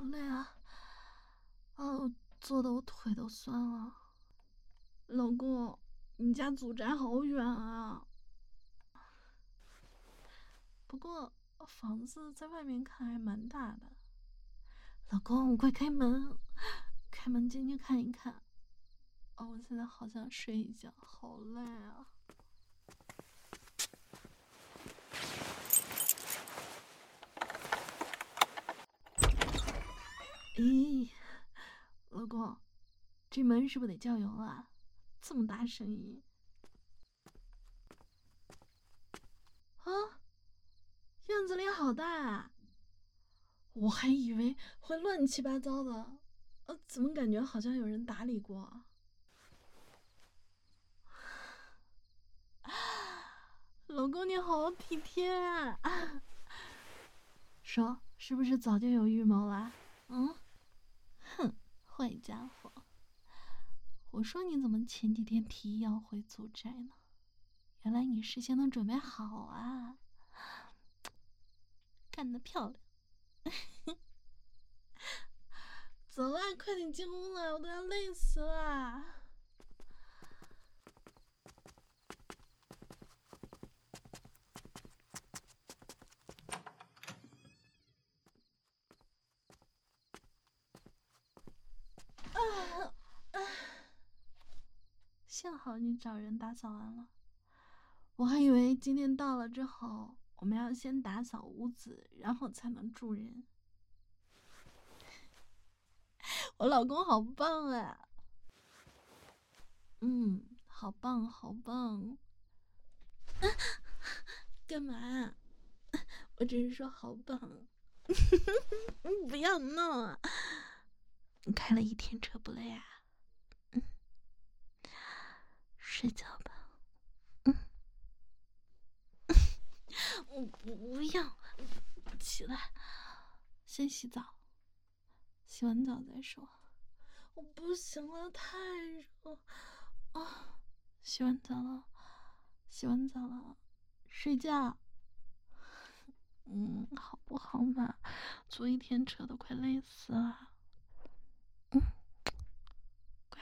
累啊！坐的我腿都酸了。老公，你家祖宅好远啊！不过房子在外面看还蛮大的。老公，快开门，开门进去看一看。我现在好想睡一觉，好累啊！咦，老公，这门是不是得叫油啊？这么大声音啊！院子里好大啊！我还以为会乱七八糟的，怎么感觉好像有人打理过啊？老公你好体贴啊！说是不是早就有预谋了？嗯，哼，坏家伙！我说你怎么前几天提议要回祖宅呢？原来你事先都准备好啊！干得漂亮！走啦，快点进屋了，我都要累死了。幸好你找人打扫完了，我还以为今天到了之后，我们要先打扫屋子，然后才能住人。我老公好棒啊！好棒，好棒！干嘛？我只是说好棒。不要闹啊！你开了一天车不累啊？睡觉吧。我不要，起来，先洗澡，洗完澡再说。我不行了，太热啊！洗完澡了，洗完澡了，睡觉。好不好嘛？坐一天车都快累死了。乖。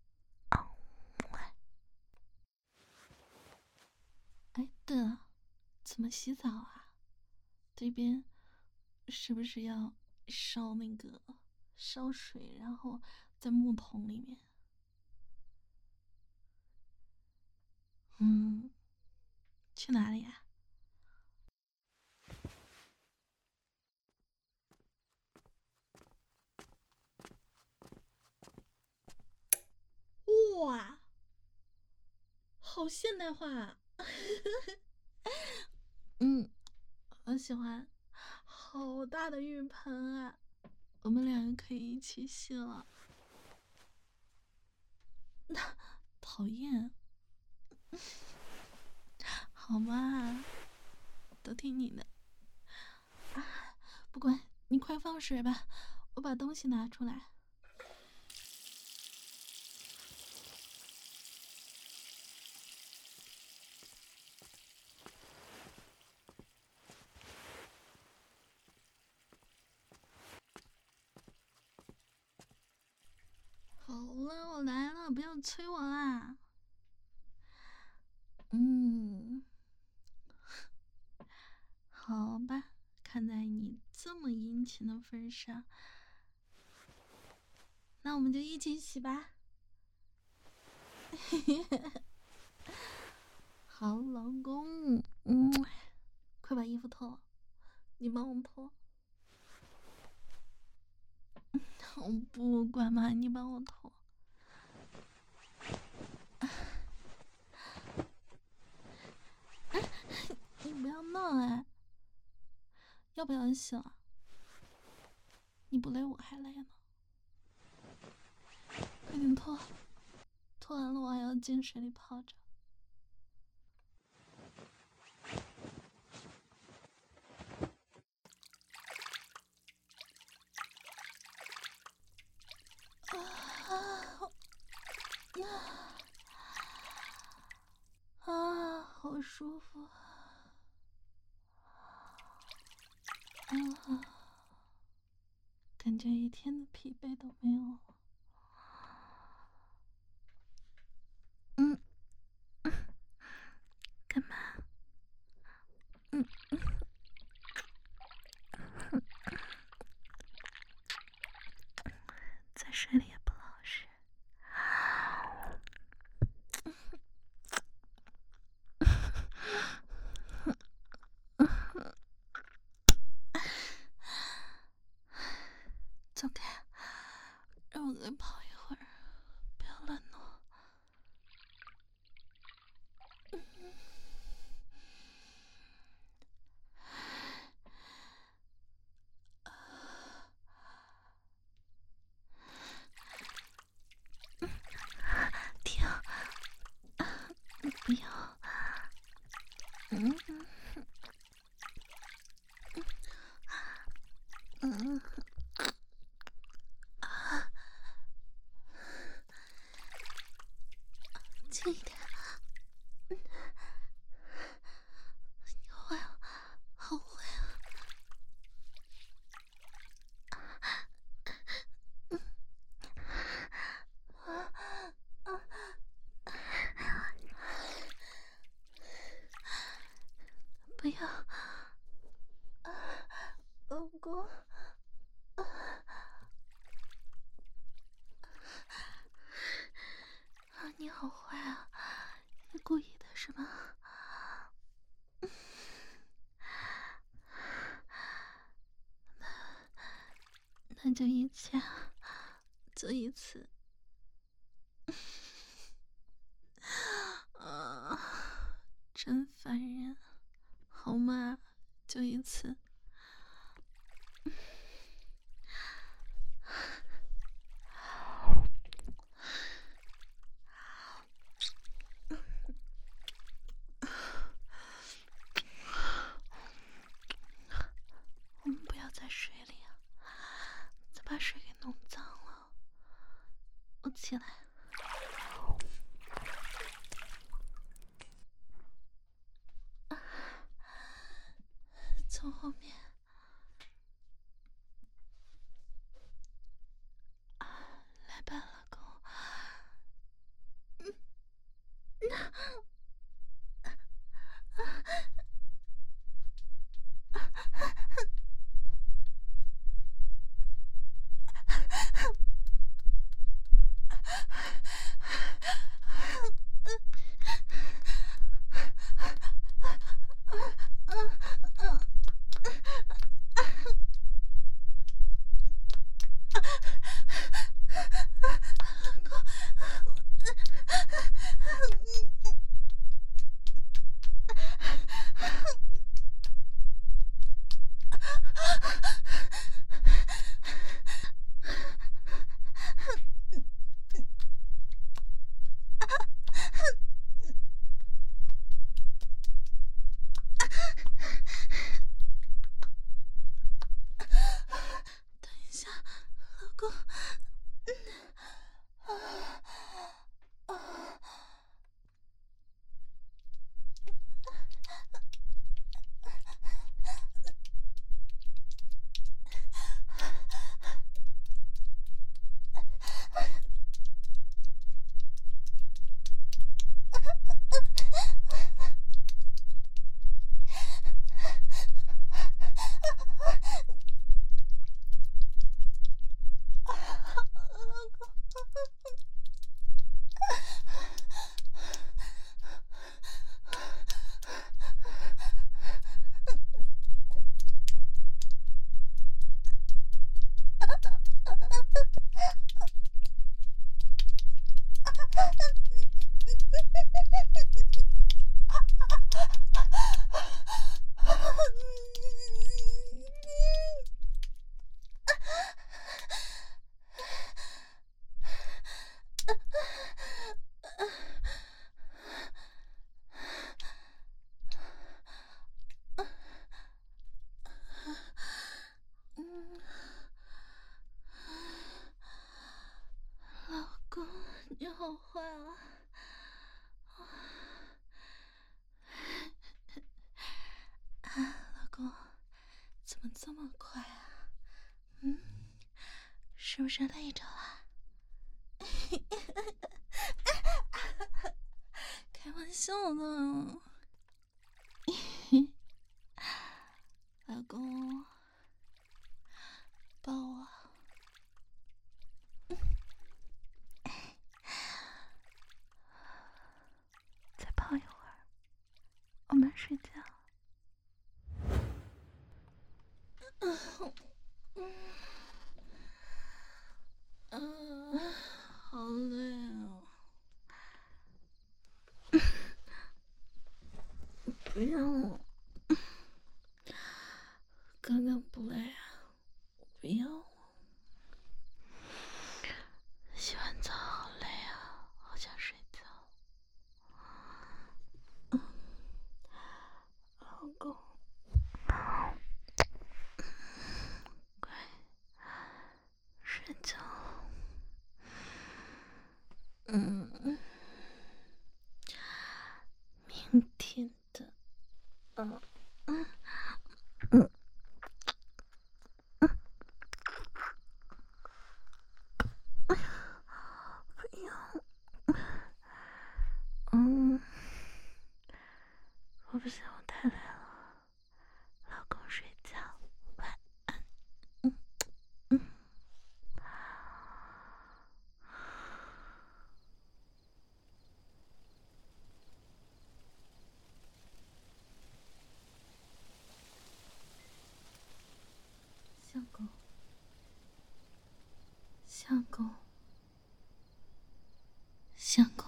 哎，对了，怎么洗澡啊？这边是不是要烧水，然后在木桶里面？去哪里啊？哇，好现代化啊！我喜欢，好大的浴盆啊！我们两个可以一起洗了。讨厌，好嘛，都听你的。不管你，快放水吧，我把东西拿出来。好了，我来了，不要催我啦。好吧，看在你这么殷勤的份上，那我们就一起洗吧。好，老公，快把衣服脱了，你帮我脱。我不管嘛，你帮我脱。你不要闹哎！要不要洗了？你不累我还累呢。快点脱，脱完了我还要进水里泡着。好舒服。 感觉一天的疲惫都没有了。干嘛？在水里也不老实。走开，让我再泡一会儿，不要乱弄。停，不要。轻一点。你坏了，好坏啊！不要，老公。你好坏啊！你故意的是吗？那就一起，就一次。真烦人。好嘛，就一次。我们不要在水里啊，再把水给弄脏了。我起来。从后面。来吧，老公。等一下，老公。老公，你好坏啊！老公，怎么这么快啊？ 是不是累着了？开玩笑的，老公，抱我。再抱一会儿，我们睡觉。好累哦。不要我，刚刚不累啊，不要我。洗完澡好累啊，好想睡觉。老公，乖，睡觉。明天的，不要，我不想，我太累了。老公睡觉，晚安。相公，相公，相公，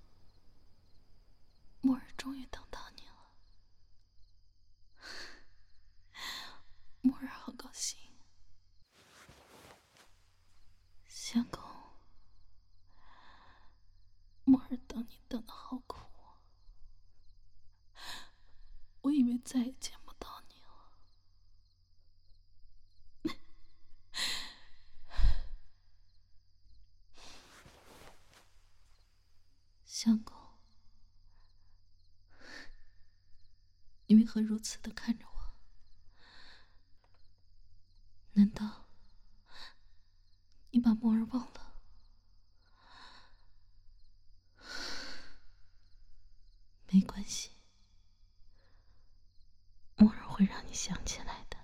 默儿终于等到你了，默儿好高兴。相公，默儿等你等得好苦，我以为再也见不到你了。相公，你为何如此的看着我？难道你把默儿忘了？没关系，默儿会让你想起来的。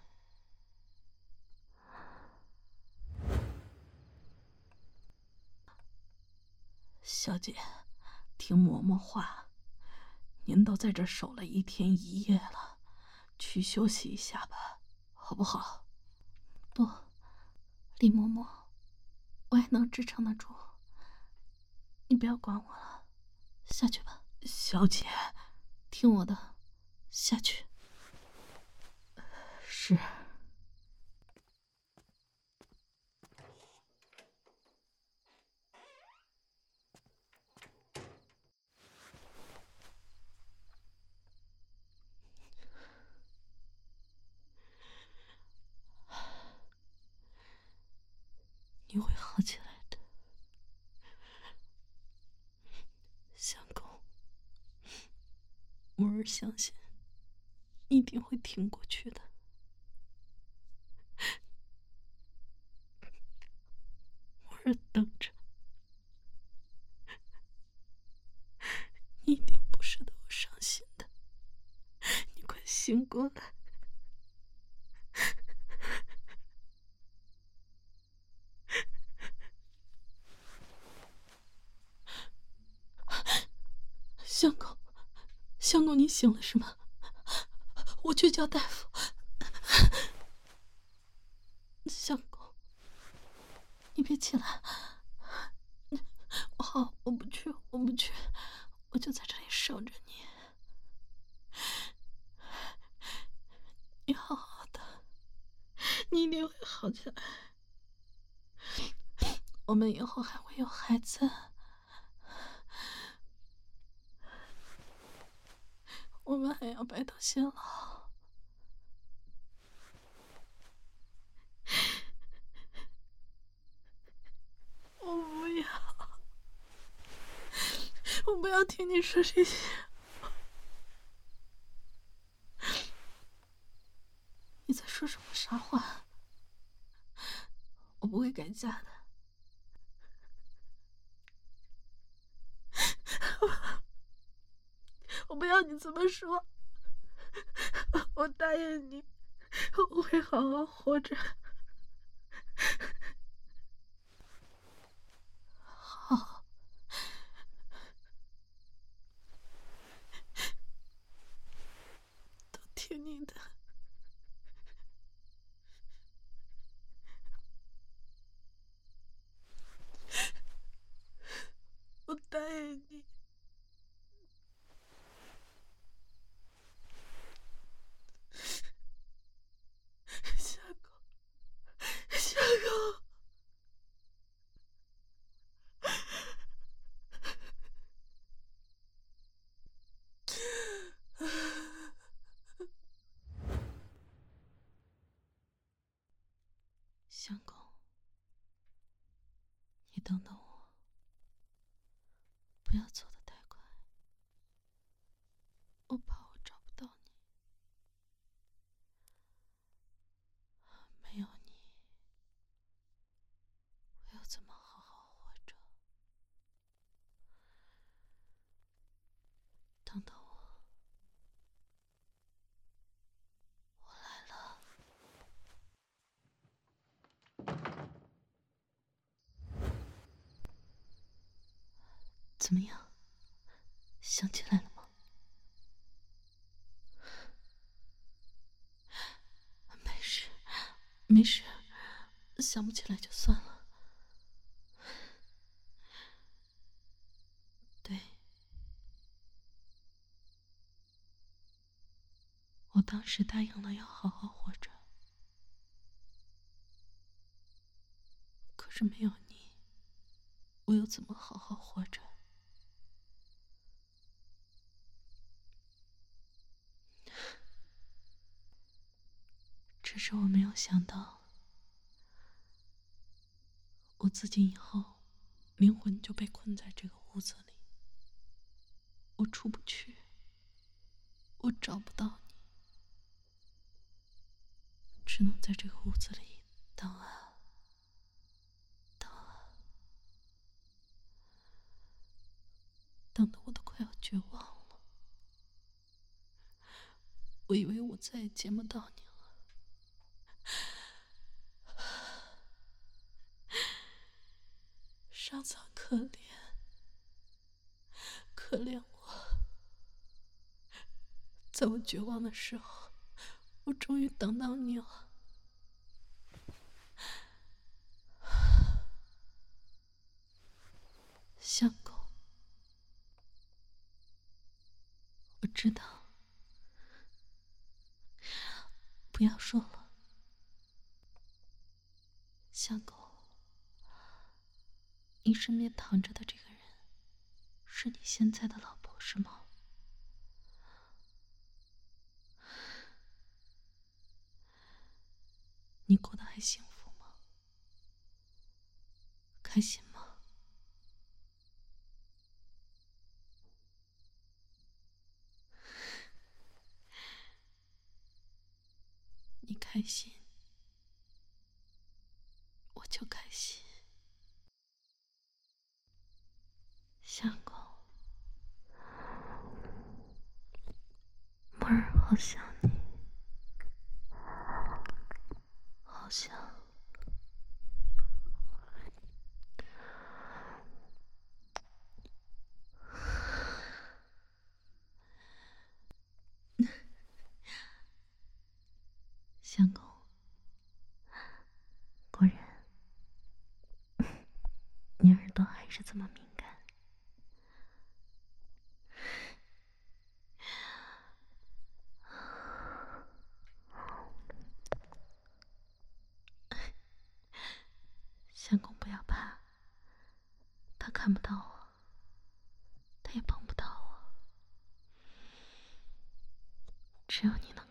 小姐，听嬷嬷话，您都在这守了1天1夜了，去休息一下吧，好不好？不，李嬷嬷，我还能支撑得住，你不要管我了，下去吧。小姐，听我的，下去。是。你会好起来的，相公。默儿相信，你一定会挺过去的。默儿等着，你一定不舍得我伤心的。你快醒过来！相公，相公，你醒了是吗？我去叫大夫。相公，你别起来。好，我不去，我不去，我就在这里守着你。你好好的，你一定会好起来。我们以后还会有孩子，我们还要白头偕老。我不要，我不要听你说这些。你在说什么傻话？我不会改嫁的。我不要你这么说，我答应你，我会好好活着。好，都听你的。我答应你。夏狗，夏狗。相公，你等等我，不要走得太快，我怕我找不到你。没有你，我要怎么好好活着？等等我，我来了。怎么样？想起来了吗？没事，没事，想不起来就算了。对，我当时答应了要好好活着，可是没有你，我又怎么好好活着？只是我没有想到，我自尽以后，灵魂就被困在这个屋子里，我出不去，我找不到你，只能在这个屋子里等啊等啊，等得我都快要绝望了。我以为我再也见不到你了。上苍可怜，可怜我！在我绝望的时候，我终于等到你了。相公，我知道，不要说了。相公，你身边躺着的这个人，是你现在的老婆是吗？你过得还幸福吗？开心吗？你开心，我就开心。相公，妹儿好想你，好想。相公，果然，你耳朵还是这么敏感。相公不要怕，他看不到我，他也碰不到我，只有你能